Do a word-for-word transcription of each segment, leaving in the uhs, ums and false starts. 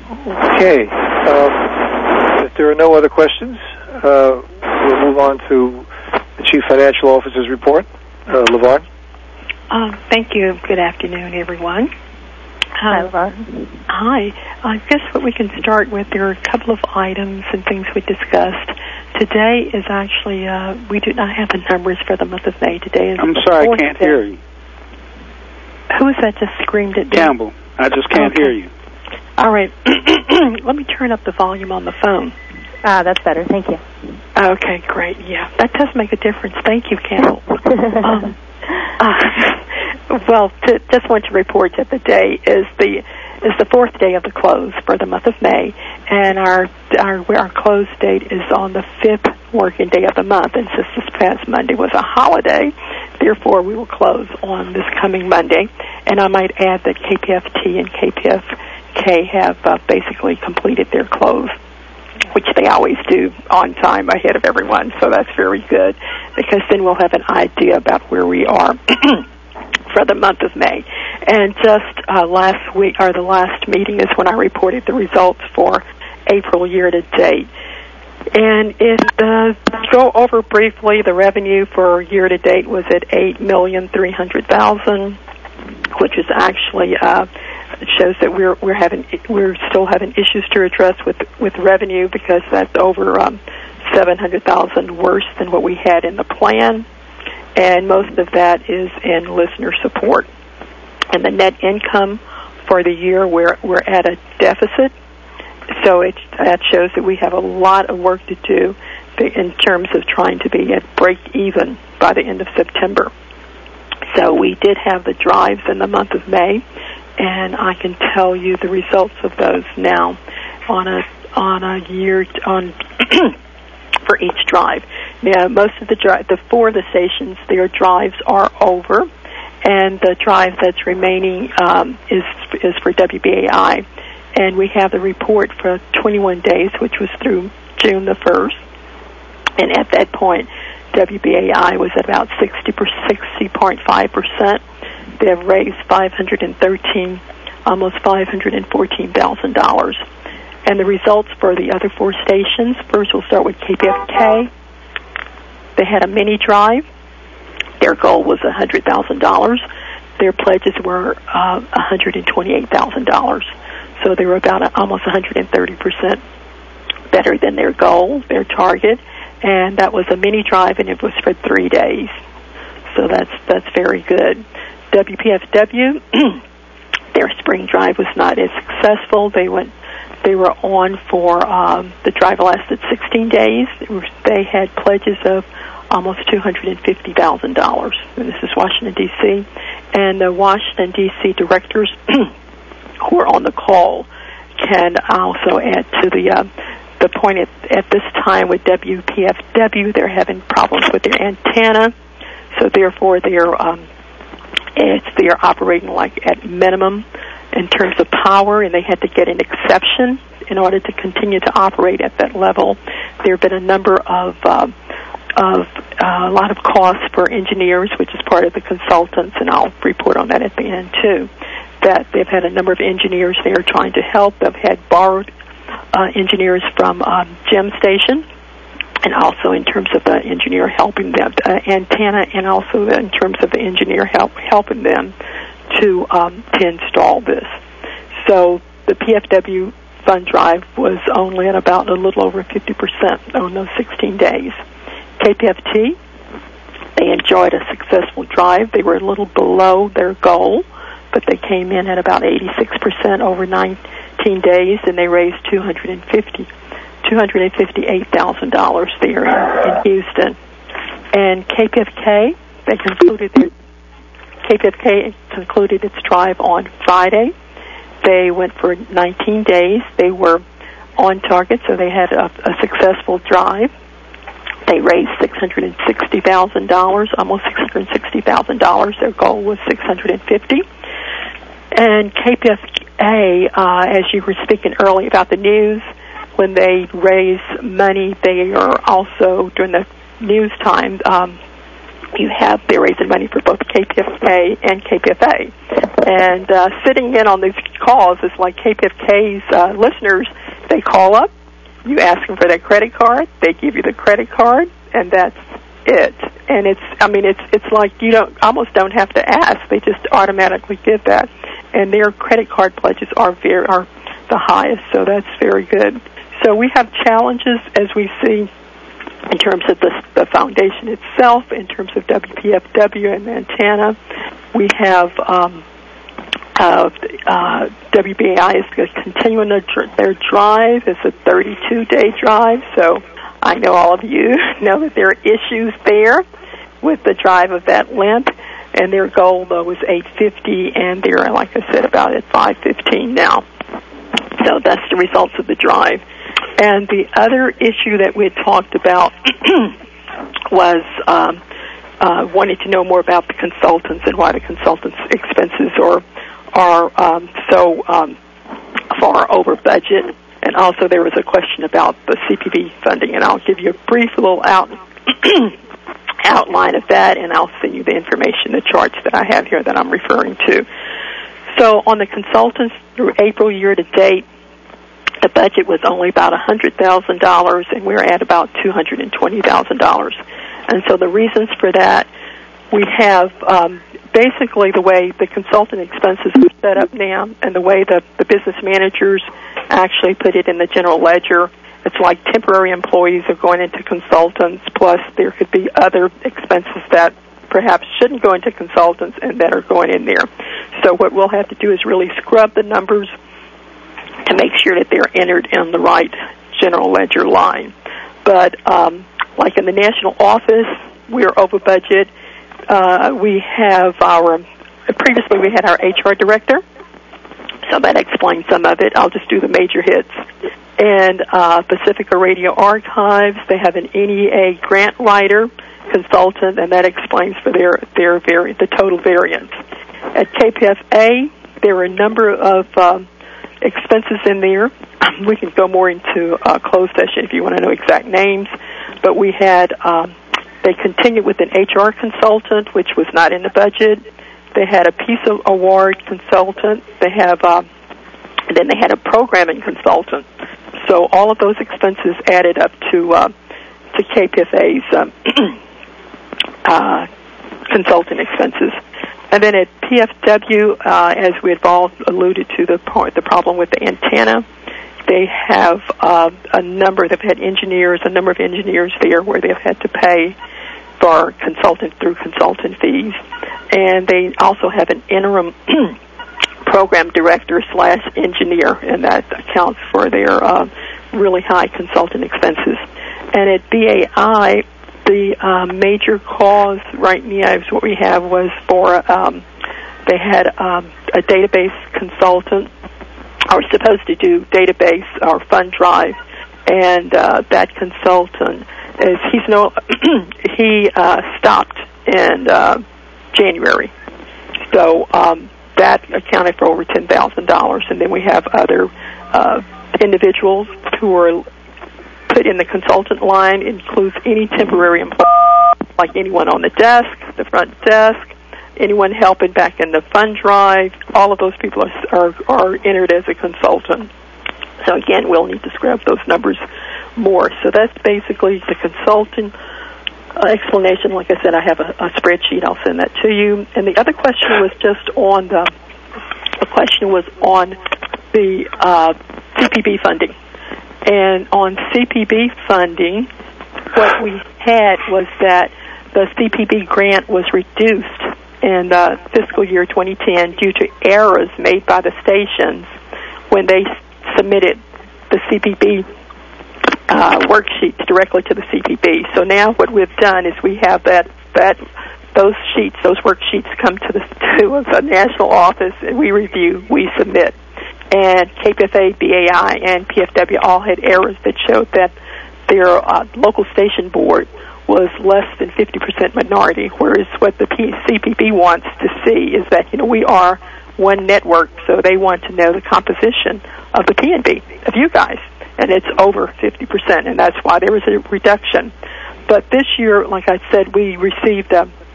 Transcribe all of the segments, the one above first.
Okay. Um, if there are no other questions, uh, we'll move on to the Chief Financial Officer's report. Uh, LaVarn? Uh, thank you. Good afternoon, everyone. Hi, LaVarn. Hi. I guess what we can start with, there are a couple of items and things we discussed. Today is actually, uh, we do not have the numbers for the month of May. Today is I'm sorry, I can't day. hear you. Who is that just screamed at me? Campbell. I just can't okay. hear you. All right. Let me turn up the volume on the phone. Ah, that's better. Thank you. Okay, great. Yeah, that does make a difference. Thank you, Campbell. um, uh, well, to, just want to report that the day is the is the fourth day of the close for the month of May, and our our our close date is on the fifth working day of the month. And since this past Monday was a holiday, therefore we will close on this coming Monday. And I might add that K P F T and K P F K have uh, basically completed their close, which they always do on time ahead of everyone. So that's very good, because then we'll have an idea about where we are for the month of May. And just uh, last week, or the last meeting, is when I reported the results for April year to date. And if uh, go over briefly, the revenue for year to date was at eight million three hundred thousand, which is actually uh, shows that we're we're having we're still having issues to address with with revenue, because that's over um, seven hundred thousand worse than what we had in the plan, and most of that is in listener support. And the net income for the year, we're we're at a deficit, so it that shows that we have a lot of work to do in terms of trying to be at break even by the end of September. So we did have the drives in the month of May, and I can tell you the results of those now on a on a year on for each drive. Now, most of the drive, the four of the stations, their drives are over, and the drive that's remaining um, is is for W B A I, and we have the report for twenty-one days, which was through June the first, and at that point, W B A I was at about sixty point five percent. They have raised five hundred thirteen, almost five hundred fourteen thousand dollars. And the results for the other four stations, first we'll start with K P F K. They had a mini drive. Their goal was one hundred thousand dollars. Their pledges were uh, one hundred twenty-eight thousand dollars. So they were about a, almost one hundred thirty percent better than their goal, their target. And that was a mini drive, and it was for three days. So that's that's very good. W P F W, their spring drive was not as successful. They went, they were on for um, the drive lasted sixteen days. They had pledges of almost two hundred fifty thousand dollars. And this is Washington D C, and the Washington D C directors who are on the call can also add to the. Uh, The point at, at this time with W P F W, they're having problems with their antenna, so therefore they're um, it's, they're operating like at minimum in terms of power, and they had to get an exception in order to continue to operate at that level. There have been a number of uh, of uh, a lot of costs for engineers, which is part of the consultants, and I'll report on that at the end too. That they've had a number of engineers there trying to help. They've had borrowed Uh, engineers from um, Gem Station, and also in terms of the engineer helping them, uh, antenna, and also in terms of the engineer help helping them to um, to install this. So the P F W fund drive was only at about a little over fifty percent on those sixteen days. K P F T, they enjoyed a successful drive. They were a little below their goal, but they came in at about eighty-six percent over nineteen days, and they raised two hundred fifty-eight thousand dollars there in, in Houston. And K P F K, they concluded their, K P F K concluded its drive on Friday. They went for nineteen days. They were on target, so they had a, a successful drive. They raised six hundred sixty thousand dollars, almost six hundred sixty thousand dollars. Their goal was six hundred fifty thousand dollars. And K P F A, uh, as you were speaking earlier about the news, when they raise money, they are also, during the news time, um, you have they're raising money for both K P F K and K P F A. And uh, sitting in on these calls is like K P F K's uh, listeners. They call up, you ask them for their credit card, they give you the credit card, and that's it. And it's, I mean, it's it's like you don't almost don't have to ask; they just automatically give that. And their credit card pledges are very are the highest, so that's very good. So we have challenges as we see in terms of the, the foundation itself, in terms of W P F W and Montana. We have um, uh, uh, W B A I is continuing their, their drive. It's a thirty-two day drive, so I know all of you know that there are issues there with the drive of that length, and their goal, though, was eight fifty, and they're, like I said, about at five fifteen now. So that's the results of the drive. And the other issue that we had talked about was um, uh, wanting to know more about the consultants and why the consultants' expenses are are um, so um, far over budget. And also there was a question about the C P B funding, and I'll give you a brief little out outline of that, and I'll send you the information, the charts that I have here that I'm referring to. So on the consultants through April year to date, the budget was only about one hundred thousand dollars, and we're at about two hundred twenty thousand dollars. And so the reasons for that, we have um, basically the way the consultant expenses are set up now and the way the, the business managers actually put it in the general ledger. It's like temporary employees are going into consultants, plus there could be other expenses that perhaps shouldn't go into consultants and that are going in there. So what we'll have to do is really scrub the numbers to make sure that they're entered in the right general ledger line. But um, like in the national office, we're over budget. Uh, we have our, previously we had our H R director, so that explains some of it. I'll just do the major hits. And uh, Pacifica Radio Archives, they have an N E A grant writer consultant, and that explains for their, their vari- the total variance. At K P F A, there are a number of um, expenses in there. We can go more into a closed session if you want to know exact names. But we had, um, they continued with an H R consultant, which was not in the budget. They had a Peace Award consultant. They have, uh, then they had a programming consultant. So all of those expenses added up to uh, to K P F A's um, uh, consultant expenses. And then at P F W, uh, as we had all alluded to, the part, the problem with the antenna, they have uh, a number, they've had engineers, a number of engineers there where they've had to pay for consultant through consultant fees. And they also have an interim program director slash engineer, and that accounts for their uh, really high consultant expenses. And at B A I, the uh, major cause right now is what we have was for, um, they had um, a database consultant, or supposed to do database or fund drive, and uh, that consultant is, he's no, he uh, stopped in uh, January. So um, that accounted for over ten thousand dollars, and then we have other uh, individuals who are put in the consultant line. It includes any temporary employee, like anyone on the desk, the front desk, anyone helping back in the fund drive. All of those people are, are, are entered as a consultant. So again, we'll need to scrub those numbers more. So that's basically the consultant uh, explanation. Like I said, I have a, a spreadsheet. I'll send that to you. And the other question was just on the, the question was on the uh, C P B funding. And on C P B funding, what we had was that the C P B grant was reduced in uh, fiscal year twenty ten due to errors made by the stations when they submitted the C P B uh, worksheets directly to the C P B. So now what we've done is we have that that those sheets, those worksheets come to the to the national office, and we review, we submit. And K P F A, B A I, and P F W all had errors that showed that their uh, local station board was less than fifty percent minority, whereas what the P- C P B wants to see is that, you know, we are one network, so they want to know the composition of the P N B, of you guys, and it's over fifty percent, and that's why there was a reduction. But this year, like I said, we received a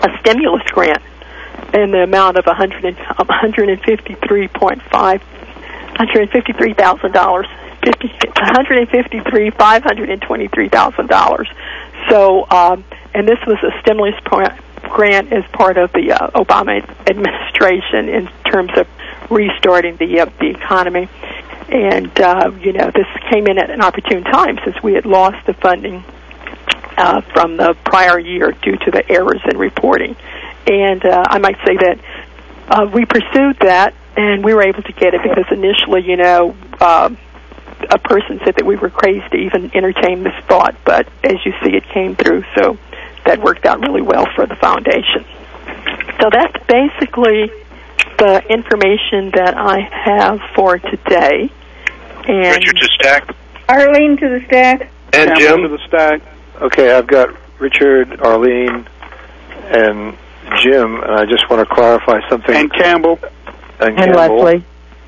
a stimulus grant in the amount of one hundred fifty-three point five one hundred fifty-three thousand dollars, one hundred fifty-three thousand five hundred twenty-three thousand dollars. So, um, and this was a stimulus grant as part of the uh, Obama administration in terms of restarting the uh, the economy. And, uh, you know, this came in at an opportune time since we had lost the funding uh, from the prior year due to the errors in reporting. And uh, I might say that uh, we pursued that, and we were able to get it because initially, you know, uh, a person said that we were crazy to even entertain this thought, but as you see, it came through, so that worked out really well for the foundation. So that's basically the information that I have for today. And Richard to stack. Arlene to the stack. And Jim to the stack. Okay, I've got Richard, Arlene, and Jim, and I just want to clarify something. and Campbell. And, And Campbell. Leslie.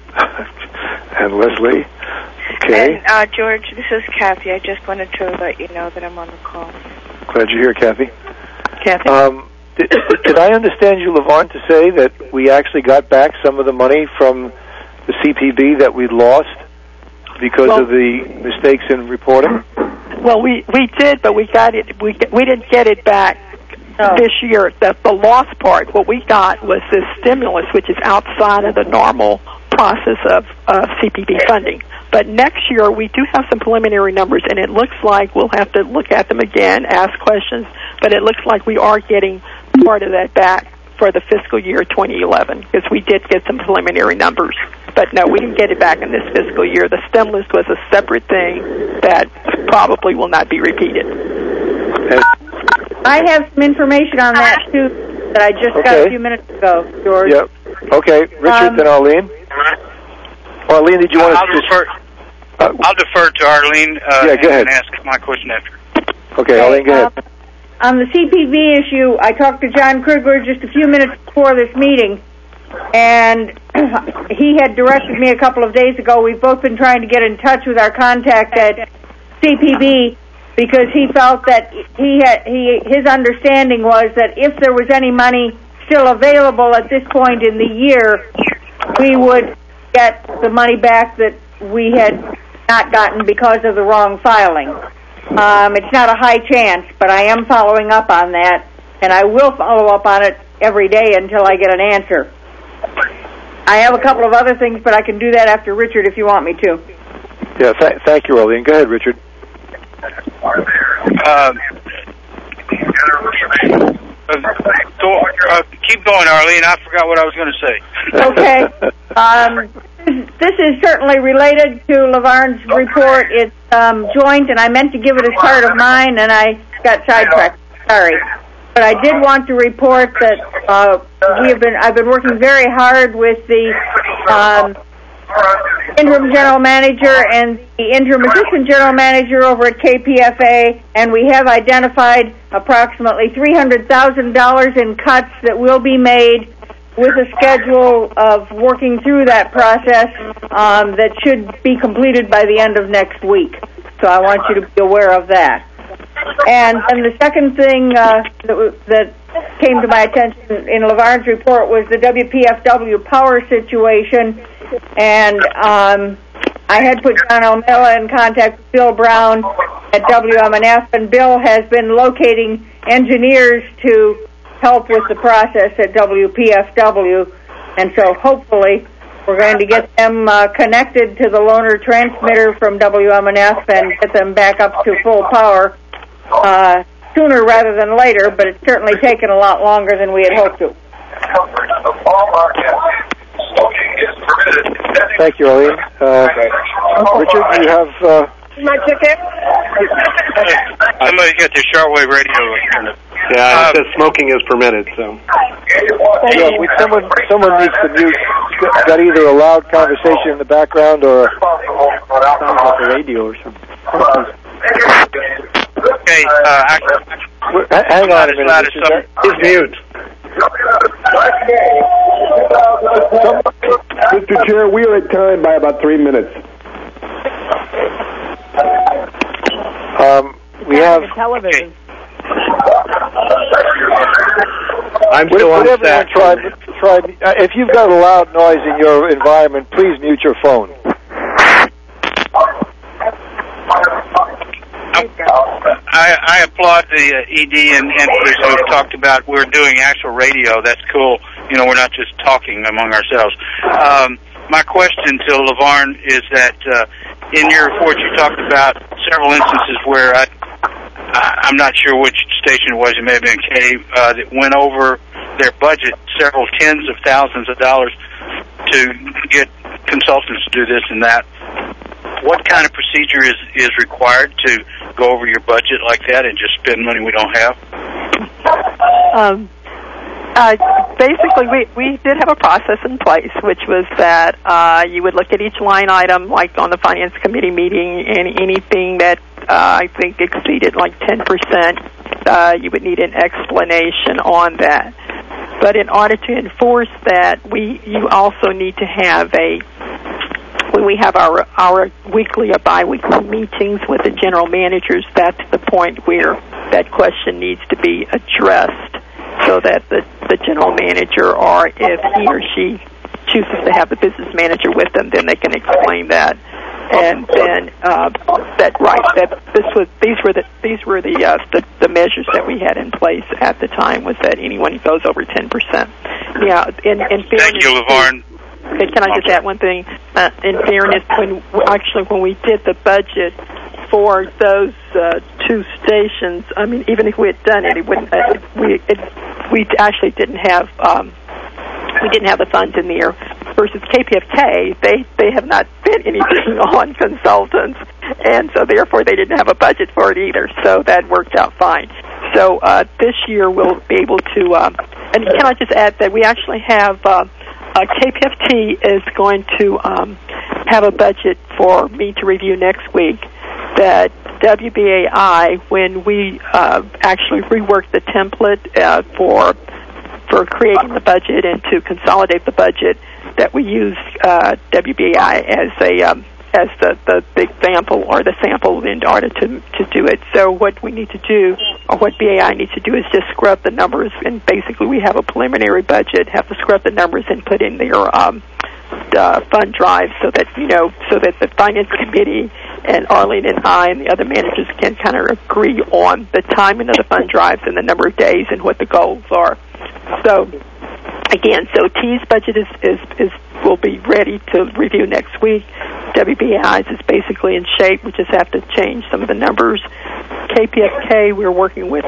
And Leslie. Okay. And uh, George, this is Kathy. I just wanted to let you know that I'm on the call. Glad you're here, Kathy. Kathy? Um, did, did I understand you, LaVarn, to say that we actually got back some of the money from the C P B that we lost because well, of the mistakes in reporting? Well, we, we did, but we got it. We we didn't get it back No. this year. The the lost part. What we got was this stimulus, which is outside of the normal process of uh, C P B funding. But next year we do have some preliminary numbers, and it looks like we'll have to look at them again, ask questions. But it looks like we are getting part of that back for the fiscal year twenty eleven, because we did get some preliminary numbers. But no, we didn't get it back in this fiscal year. The stimulus was a separate thing that probably will not be repeated. And, I have some information on that, too, that I just got Okay. a few minutes ago, George. yep. Okay, Richard, Um, then Arlene. Arlene, did you want I'll to just... defer. Uh, I'll defer to Arlene uh, Yeah, and, go ahead. and ask my question after. okay, Arlene, go ahead. uh, on the C P B issue, I talked to John Krugler just a few minutes before this meeting, and he had directed me a couple of days ago. We've both been trying to get in touch with our contact at C P B because he felt that he had he his understanding was that if there was any money still available at this point in the year, we would get the money back that we had not gotten because of the wrong filing. Um, it's not a high chance, but I am following up on that, and I will follow up on it every day until I get an answer. I have a couple of other things, but I can do that after Richard if you want me to. Yeah, th- thank you, Arlene. Go ahead, Richard. Uh, so, uh, keep going, Arlene. I forgot what I was going to say. Okay. Um, this is certainly related to LaVarn's report. It's um, joint, and I meant to give it as part of mine, and I got sidetracked. Sorry. But I did want to report that uh, we have been. I've been working very hard with the um, interim general manager and the interim assistant general manager over at K P F A, and we have identified approximately three hundred thousand dollars in cuts that will be made with a schedule of working through that process um, that should be completed by the end of next week. So I want you to be aware of that. And and the second thing uh, that, w- that came to my attention in LaVarn's report was the W P F W power situation. And um, I had put John O'Malley in contact with Bill Brown at W M N F, and Bill has been locating engineers to help with the process at W P F W. And so hopefully we're going to get them uh, connected to the loaner transmitter from W M N F and get them back up to full power uh, sooner rather than later, but it's certainly taken a lot longer than we had hoped to. Thank you, Arlene. Uh, Richard, do you have... Uh, My ticket? Somebody's got their shortwave radio. Yeah, Uh, it says smoking is permitted, so. yeah, we, someone, someone needs to mute. Got either a loud conversation in the background or... Sounds like a radio or something. Okay, uh, I, H- hang on a minute. Loud as Richard. some- That- He's mute. Mister Chair, we are at time by about three minutes. Um, we have... television. I'm still on Would everyone stack. try, try, uh, if you've got a loud noise in your environment, please mute your phone. I, I applaud the uh, E D and entities who have talked about we're doing actual radio. That's cool. You know, we're not just talking among ourselves. Um, my question to LaVarn is that uh, in your report you talked about several instances where I, I, I'm not sure which station it was, it may have been K, uh, that went over their budget several tens of thousands of dollars to get consultants to do this and that. What kind of procedure is, is required to go over your budget like that and just spend money we don't have? Um, uh, basically, we, we did have a process in place, which was that uh, you would look at each line item, like on the Finance Committee meeting, and anything that uh, I think exceeded like ten percent, uh, you would need an explanation on that. But in order to enforce that, we you also need to have a when we have our our weekly or biweekly meetings with the general managers, that's the point where that question needs to be addressed, so that the, the general manager, or if he or she chooses to have the business manager with them, then they can explain that. And then uh, that right that this was these were the these were the, uh, the the measures that we had in place at the time, was that anyone who goes over ten percent. Yeah, in, in Thank you, LaVarn. Okay, can I just add one thing? Uh, in fairness, when actually when we did the budget for those uh, two stations, I mean, even if we had done it, it wouldn't. Uh, we it, we actually didn't have um, we didn't have the funds in there. Versus K P F K, they they have not spent anything on consultants, and so therefore they didn't have a budget for it either. So that worked out fine. So uh, this year we'll be able to. Um, and can I just add that we actually have. Uh, Uh, K P F T is going to um, have a budget for me to review next week. That W B A I, when we uh, actually rework the template uh, for for creating the budget and to consolidate the budget, that we use uh, W B A I as a um, as the, the, the example or the sample in order to to do it. So what we need to do, or what B A I needs to do, is just scrub the numbers, and basically we have a preliminary budget, have to scrub the numbers and put in their um, the fund drive, so that you know, so that the Finance Committee and Arlene and I and the other managers can kind of agree on the timing of the fund drives and the number of days and what the goals are. So again, so T's budget is is, is will be ready to review next week. W B A I's is basically in shape. We just have to change some of the numbers. K P F K, we're working with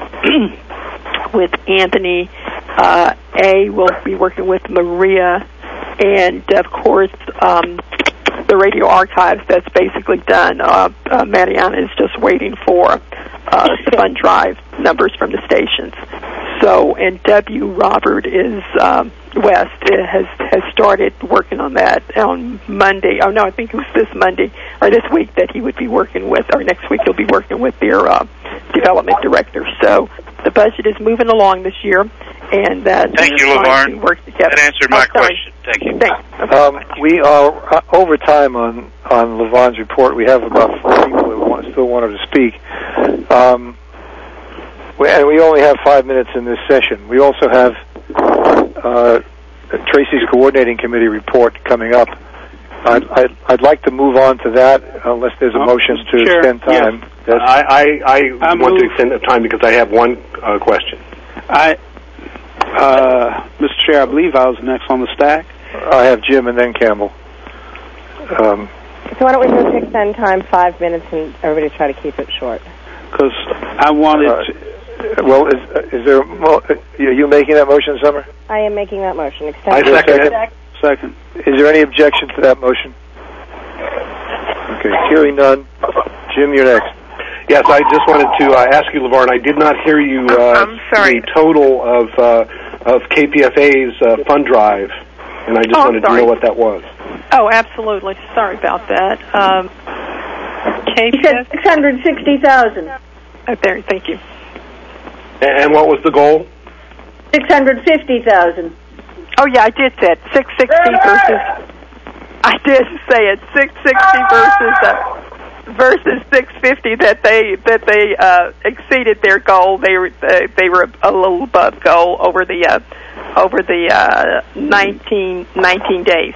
with Anthony. Uh, A will be working with Maria, and of course um, the radio archives. That's basically done. Uh, uh, Mariana is just waiting for uh, the fund drive numbers from the stations. So, and W. Robert is um, West has has started working on that on Monday. Oh no, I think it was this Monday or this week that he would be working with, or next week he'll be working with their uh, development director. So the budget is moving along this year, and that thank you, LaVarn. Work together. That answered my oh, question. Thank you. Thanks. Um, we are uh, over time on on LaVarn's report. We have about four people that want, still wanted to speak. Um, we, and we only have five minutes in this session. We also have uh, Tracy's coordinating committee report coming up. I'd, I'd, I'd like to move on to that, unless there's a oh, motion to Chair, extend time. Yes. Yes. I, I, I, I want move, to extend the time because I have one uh, question. I, uh, Mister Chair, I believe I was next on the stack. I have Jim and then Campbell. Um, So why don't we just extend time five minutes and everybody try to keep it short? Because I wanted uh, to... Well, is, is there? Well, are you making that motion, Summer? I am making that motion. Extend I second it. Second. Is there any objection to that motion? Okay, hearing none. Jim, you're next. Yes, I just wanted to uh, ask you, LaVarn, I did not hear you uh, I'm sorry. the total of uh, of K P F A's uh, fund drive, and I just Oh, wanted to sorry. know what that was. Oh, absolutely. Sorry about that. Um, K He P said F. six hundred sixty thousand. Oh, there. Thank you. And what was the goal? Six hundred fifty thousand. Oh yeah, I did say it. Six sixty versus. I did say it. Six sixty versus. Uh, versus six fifty that they that they uh, exceeded their goal. They were they, they were a little above goal over the uh, over the uh, nineteen, nineteen days.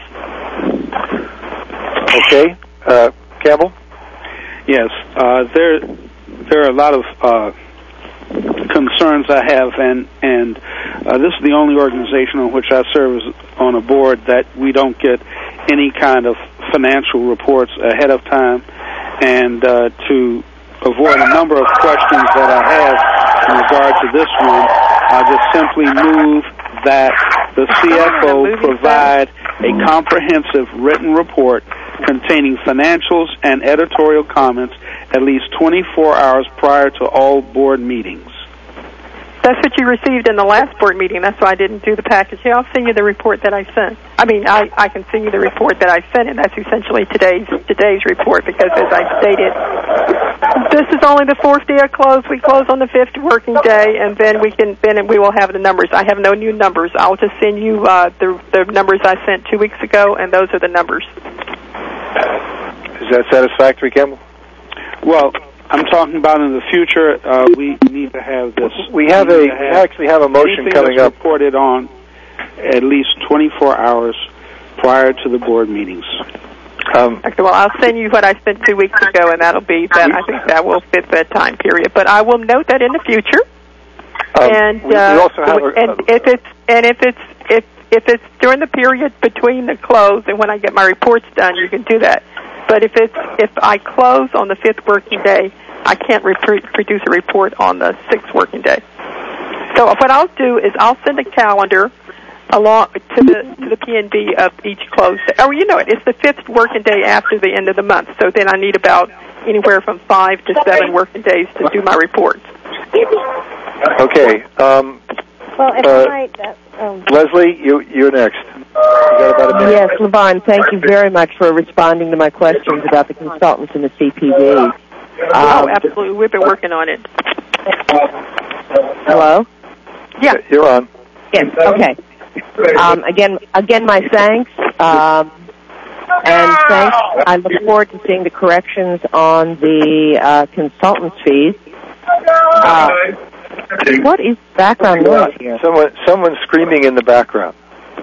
Okay, uh, Campbell. Yes, uh, there there are a lot of uh, concerns I have, and and uh, this is the only organization on which I serve as on a board that we don't get any kind of financial reports ahead of time, and uh, to avoid a number of questions that I have in regard to this one, I just simply move that the C F O provide a comprehensive written report containing financials and editorial comments at least twenty-four hours prior to all board meetings. That's what you received in the last board meeting. That's why I didn't do the package. Yeah, I'll send you the report that I sent. I mean, I, I can send you the report that I sent, and that's essentially today's today's report because, as I stated, this is only the fourth day of close. We close on the fifth working day, and then we can then we will have the numbers. I have no new numbers. I'll just send you uh, the the numbers I sent two weeks ago, and those are the numbers. Is that satisfactory, Campbell? Well, I'm talking about in the future. Uh, we need to have this. We have we a. have we actually have a motion coming up. Reported on at least twenty-four hours prior to the board meetings. Um, okay, well, I'll send you what I sent two weeks ago, and that'll be that. I think that will fit that time period. But I will note that in the future. Um, and we, we uh, also have a, and if it's and if it's if if it's during the period between the close and when I get my reports done, you can do that. But if it's if I close on the fifth working day, I can't repro- produce a report on the sixth working day. So what I'll do is I'll send a calendar along to the to the P N B of each close day. Oh, you know it. It's the fifth working day after the end of the month. So then I need about anywhere from five to seven working days to do my reports. Okay. Um, well, if uh, I might, uh, um, Leslie, you you're next. You got about a minute. Yes, Levon, thank you very much for responding to my questions about the consultants and the C P D. Um, oh, absolutely. We've been working on it. Hello? Yeah. You're on. Yes, okay. Um, again, again, my thanks. Um, and thanks. I look forward to seeing the corrections on the uh, consultants' fees. Uh, what is background noise here? Someone, someone screaming in the background.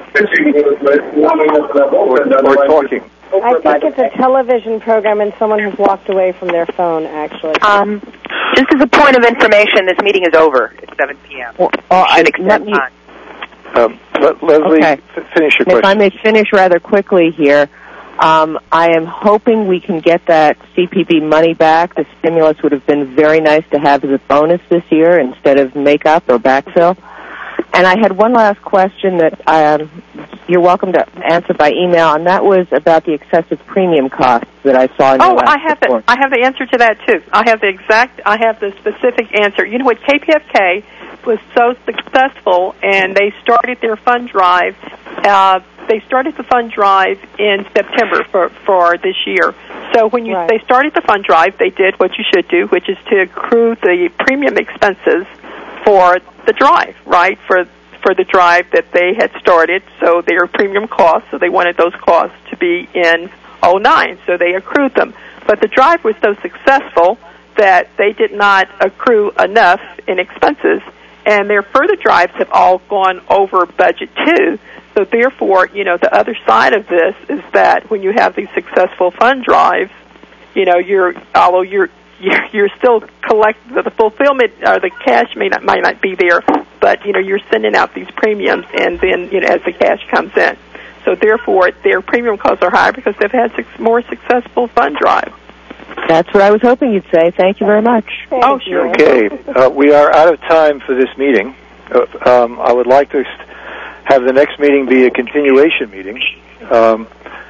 or, or talking. I think it's a television program and someone has walked away from their phone, actually. Um, just as a point of information, this meeting is over. It's seven p.m. Well, oh, should I, extend let me, time. Um, let, Leslie, okay. f- finish your if question. I may finish rather quickly here, um, I am hoping we can get that C P B money back. The stimulus would have been very nice to have as a bonus this year instead of make-up or backfill. And I had one last question that um, you're welcome to answer by email, and that was about the excessive premium costs that I saw in your Oh, last I have report. the I have the answer to that too. I have the exact I have the specific answer. You know what, K P F K was so successful, and they started their fund drive. Uh, they started the fund drive in September for for this year. So when you Right. they started the fund drive, they did what you should do, which is to accrue the premium expenses for the drive, right? For for the drive that they had started, so their premium costs, so they wanted those costs to be in oh nine, so they accrued them. But the drive was so successful that they did not accrue enough in expenses, and their further drives have all gone over budget too. So therefore, you know, the other side of this is that when you have these successful fund drives, you know, you're, although you're You're, you're still collecting the fulfillment, or the cash may not might not be there, but you know you're sending out these premiums, and then you know as the cash comes in, so therefore their premium costs are higher because they've had six, more successful fund drives. That's what I was hoping you'd say. Thank you very much. Thank oh, sure. Okay, uh, we are out of time for this meeting. Uh, um, I would like to have the next meeting be a continuation meeting, um,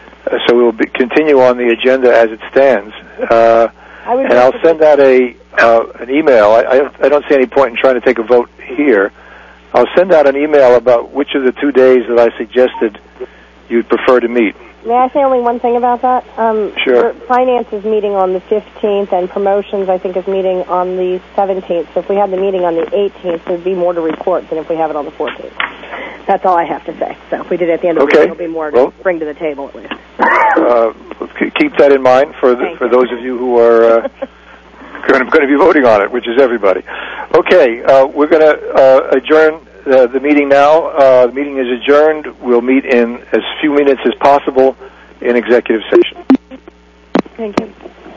so we will be, continue on the agenda as it stands. Uh, And I'll send out a uh, an email. I, I, I don't see any point in trying to take a vote here. I'll send out an email about which of the two days that I suggested you'd prefer to meet. May I say only one thing about that? Um, Sure. Finance is meeting on the fifteenth, and promotions, I think, is meeting on the seventeenth. So if we had the meeting on the eighteenth, there'd be more to report than if we have it on the fourteenth. That's all I have to say. So if we did it at the end of Okay. the week, there'll be more to Well, bring to the table at least. Uh, keep that in mind for the, for those of you who are uh, going, to, going to be voting on it, which is everybody. Okay, uh, we're going to uh, adjourn uh, the meeting now. Uh, the meeting is adjourned. We'll meet in as few minutes as possible in executive session. Thank you.